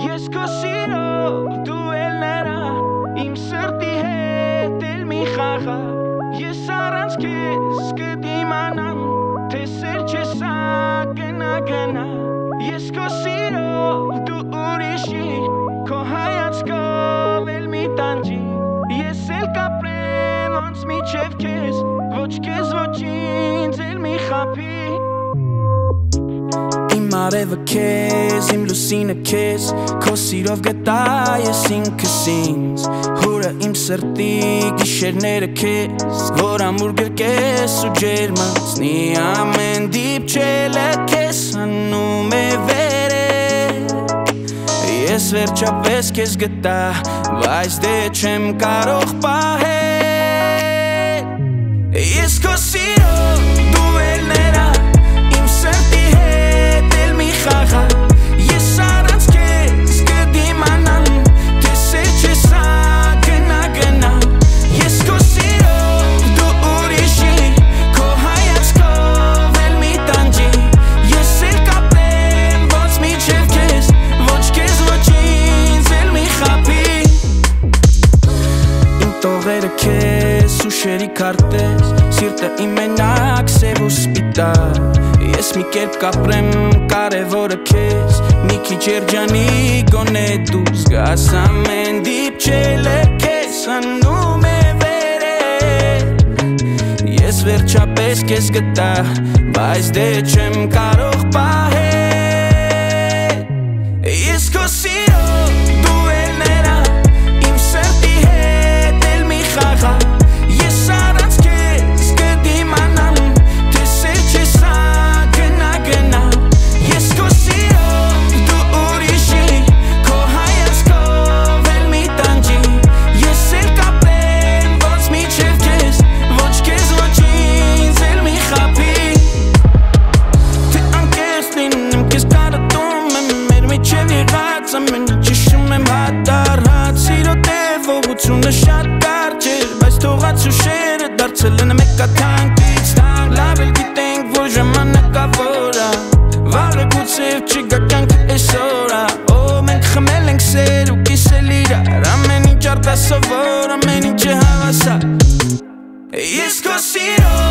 Ես քո սիրով դու ելներա Իմ սրտի հետ էլ մի խաղա Ես առանց քեզ կդիմանամ Թե սեր չէ սա գնա Ես քո սիրով դու ուրիշի Քո հայացքով էլ մի տանջի Ես էլ կապրեմ ոնց միջև քեզ Ոչ քեզ ոչ ինձ էլ մի խափի Իմ արևը քեզ, իմ լուսինը քեզ Քո սիրով գտա ես ինքս ինձ Հուրը իմ սրտի գիշերները քեզ Որ ամուր գրկես ու ջերմացնի Ամեն դիպչելը քեզ հանում է վերև Ես վերջապես քեզ գտա Բայց դե չեմ կարող պահել Ես քո սիրով դու ելներա Իմ սրտի հետ էլ մի խաղա Ես առանց քեզ կդիմանամ Թե սեր չէ սա գնա Ես քո սիրով դու ուրիշի Քո հայացքով էլ մի տանջի Ես էլ կապրեմ ոնց միջև քեզ Ոչ քեզ ոչ ինձ էլ մի խափի Իմ տողերը քեզ ուշերի քարտեզ Սիրտը իմ մենակ սև ու սպիտակ Ես մի կերպ կապրեմ կարևորը քեզ Մի քիչ երջանի գոնե դու զգաս ամեն դիպչելը քեզ հանում է վերև Ես վերջապես քեզ գտա Բայց դե չեմ կարող պահել Ես քո սիրով դու ելներա Իմ սրտի հետ էլ մի խաղա Ես առանց քեզ կդիմանամ Թե սեր չէ սա գնա Ես քո սիրով դու ուրիշի Քո հայացքով էլ մի տանջի Ես էլ կապրեմ ոնց միջև քեզ Ոչ քեզ ոչ ինձ էլ մի խափի Թե անկեղծ լինեմ քեզ կարոտում եմ Մեր միջև եղած ամեն ինչ հիշում եմ հատառած Սիրո տևողությունը շատ կարճ էր Բայց թողած ուշերը դարձել են մեկաթանկից տանք Լավ էլ գիտենք որ ժամանակավոր ա Վաղը գուցև չգա կյանքը այսօր ա Օ մենք խմել ենք սեր ու կիսել իրար Ամեն ինչ արտասովոր ամեն ինչ է հավասար Ես քո սիրով